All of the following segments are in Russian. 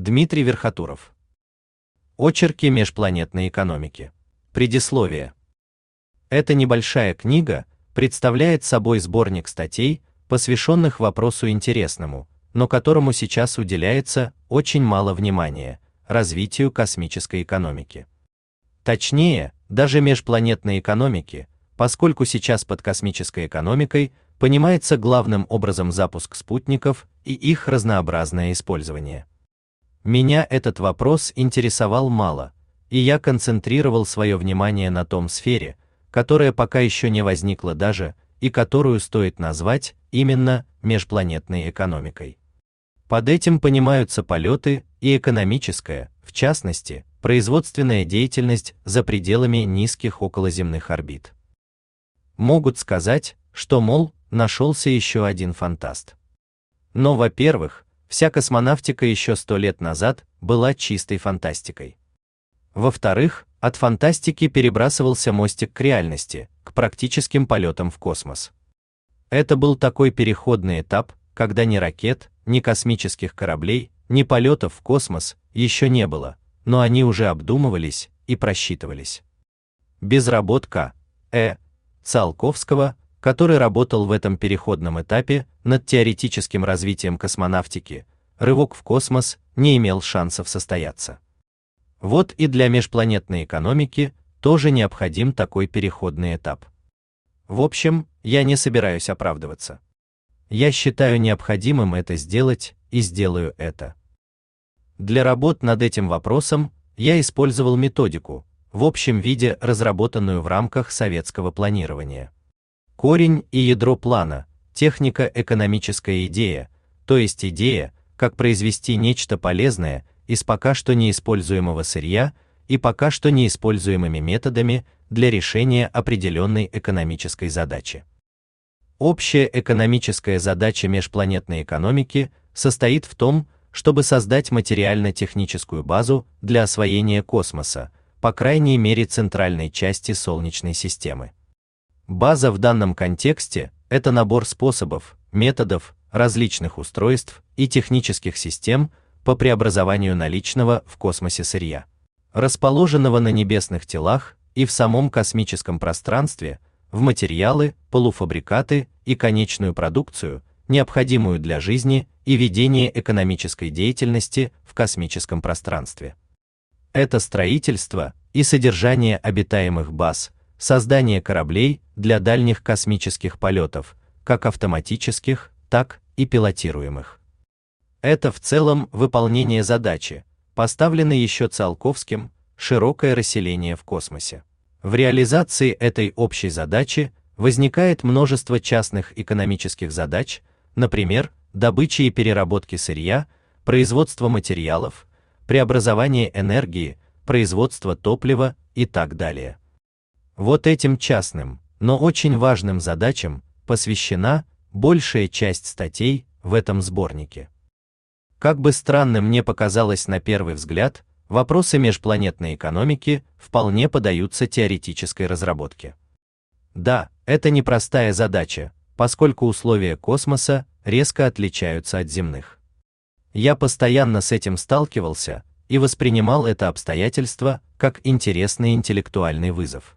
Дмитрий Верхотуров. Очерки межпланетной экономики. Предисловие. Эта небольшая книга представляет собой сборник статей, посвященных вопросу интересному, но которому сейчас уделяется очень мало внимания – развитию космической экономики. Точнее, даже межпланетной экономики, поскольку сейчас под космической экономикой понимается главным образом запуск спутников и их разнообразное использование. Меня этот вопрос интересовал мало, и я концентрировал свое внимание на том сфере, которая пока еще не возникла даже, и которую стоит назвать именно межпланетной экономикой. Под этим понимаются полеты и экономическая, в частности, производственная деятельность за пределами низких околоземных орбит. Могут сказать, что, мол, нашелся еще один фантаст. Но, во-первых, вся космонавтика еще 100 лет назад была чистой фантастикой. Во-вторых, от фантастики перебрасывался мостик к реальности, к практическим полетам в космос. Это был такой переходный этап, когда ни ракет, ни космических кораблей, ни полетов в космос еще не было, но они уже обдумывались и просчитывались. Безработ К.Э. Циолковского, который работал в этом переходном этапе над теоретическим развитием космонавтики, рывок в космос не имел шансов состояться. Вот и для межпланетной экономики тоже необходим такой переходный этап. В общем, я не собираюсь оправдываться. Я считаю необходимым это сделать и сделаю это. Для работ над этим вопросом я использовал методику, в общем виде разработанную в рамках советского планирования. Корень и ядро плана, технико-экономическая идея, то есть идея, как произвести нечто полезное из пока что неиспользуемого сырья и пока что неиспользуемыми методами для решения определенной экономической задачи. Общая экономическая задача межпланетной экономики состоит в том, чтобы создать материально-техническую базу для освоения космоса, по крайней мере центральной части Солнечной системы. База в данном контексте – это набор способов, методов, различных устройств и технических систем по преобразованию наличного в космосе сырья, расположенного на небесных телах и в самом космическом пространстве, в материалы, полуфабрикаты и конечную продукцию, необходимую для жизни и ведения экономической деятельности в космическом пространстве. Это строительство и содержание обитаемых баз, создание кораблей для дальних космических полетов, как автоматических, так и пилотируемых. Это в целом выполнение задачи, поставленной еще Циолковским, широкое расселение в космосе. В реализации этой общей задачи возникает множество частных экономических задач, например, добычи и переработки сырья, производство материалов, преобразование энергии, производство топлива и так далее. Вот этим частным, но очень важным задачам посвящена большая часть статей в этом сборнике. Как бы странным мне показалось на первый взгляд, вопросы межпланетной экономики вполне поддаются теоретической разработке. Да, это непростая задача, поскольку условия космоса резко отличаются от земных. Я постоянно с этим сталкивался и воспринимал это обстоятельство как интересный интеллектуальный вызов.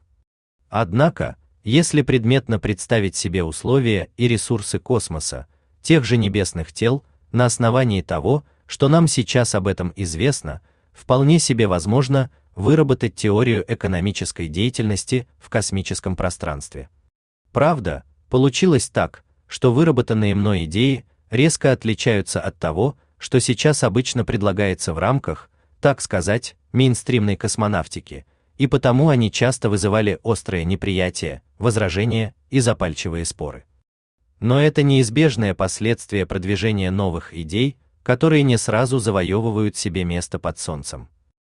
Однако, если предметно представить себе условия и ресурсы космоса, тех же небесных тел, на основании того, что нам сейчас об этом известно, вполне себе возможно выработать теорию экономической деятельности в космическом пространстве. Правда, получилось так, что выработанные мной идеи резко отличаются от того, что сейчас обычно предлагается в рамках, так сказать, мейнстримной космонавтики, и потому они часто вызывали острое неприятие, возражения и запальчивые споры. Но это неизбежное последствие продвижения новых идей, которые не сразу завоевывают себе место под солнцем.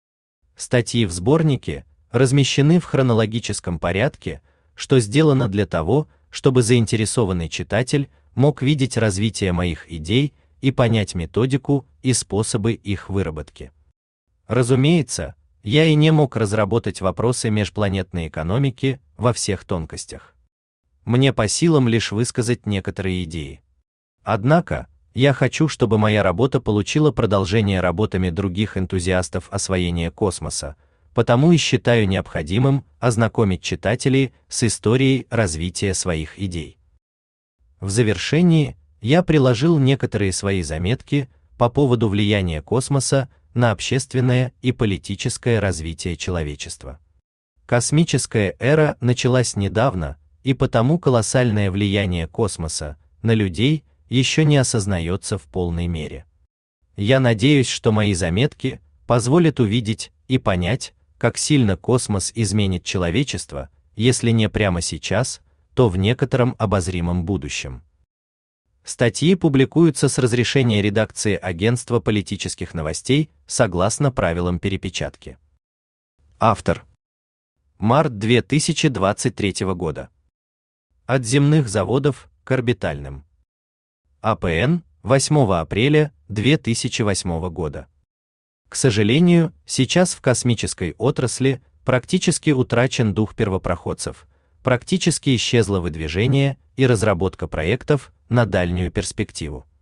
Статьи в сборнике размещены в хронологическом порядке, что сделано для того, чтобы заинтересованный читатель мог видеть развитие моих идей и понять методику и способы их выработки. Разумеется, я и не мог разработать вопросы межпланетной экономики во всех тонкостях. Мне по силам лишь высказать некоторые идеи. Однако, Я хочу, чтобы моя работа получила продолжение работами других энтузиастов освоения космоса, потому и считаю необходимым ознакомить читателей с историей развития своих идей. В завершении я приложил некоторые свои заметки по поводу влияния космоса на общественное и политическое развитие человечества. Космическая эра началась недавно, и потому колоссальное влияние космоса на людей еще не осознается в полной мере. Я надеюсь, что мои заметки позволят увидеть и понять, как сильно космос изменит человечество, если не прямо сейчас, то в некотором обозримом будущем. Статьи публикуются с разрешения редакции Агентства политических новостей согласно правилам перепечатки. Автор. Март 2023 года. От земных заводов к орбитальным. АПН, 8 апреля 2008 года. К сожалению, сейчас в космической отрасли практически утрачен дух первопроходцев, практически исчезло выдвижение и разработка проектов на дальнюю перспективу.